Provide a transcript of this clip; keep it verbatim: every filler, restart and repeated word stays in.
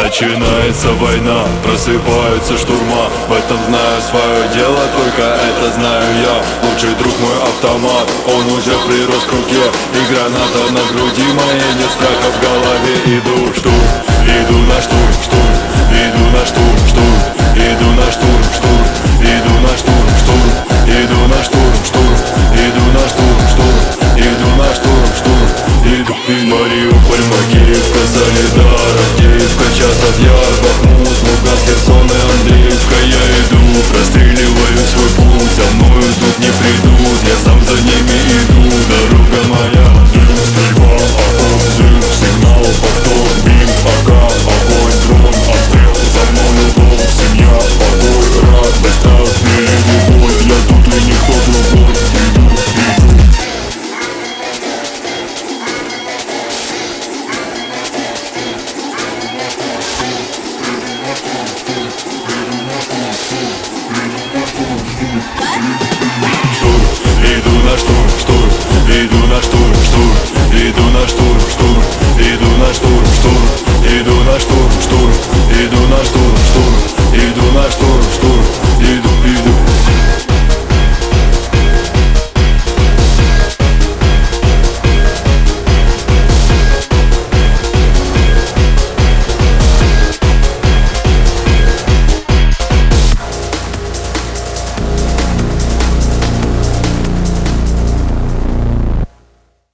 Начинается война, просыпаются штурма. В этом знаю свое дело, только это знаю я. Лучший друг мой автомат, он уже прирос к руке. И граната на груди моей, нет страха в голове. Иду в штурм, иду на штурм, штурм. Иду на штурм, штурм. Иду на штурм, штурм. Иду на штурм, штурм. Иду на штурм, штурм. Иду на штурм, штурм. Иду на штурм, штурм. Иду, иду. Мариуполь, Макеевка, Солидар, Авдеевка, Часов Яр, Бахмут, Луганск, Херсон и Андреевка. Я иду, простреливаю свой путь, за мною тут не придут, я сам за ними иду. Дорога моя, дым, стрельба, окоп, взрыв, сигнал, повтор, бим, пока, огонь, дрон, обстрел, за мною дом, семья, покой, радость, так, смелее, любовь, я тут и никто другой. Иду, иду. Иду на штурм, штурм, иду на штурм, штурм, иду на штурм, штурм, иду на штурм, штурм, иду на штурм, штурм, иду на штурм, штурм, иду на штурм, штурм, иду, иду.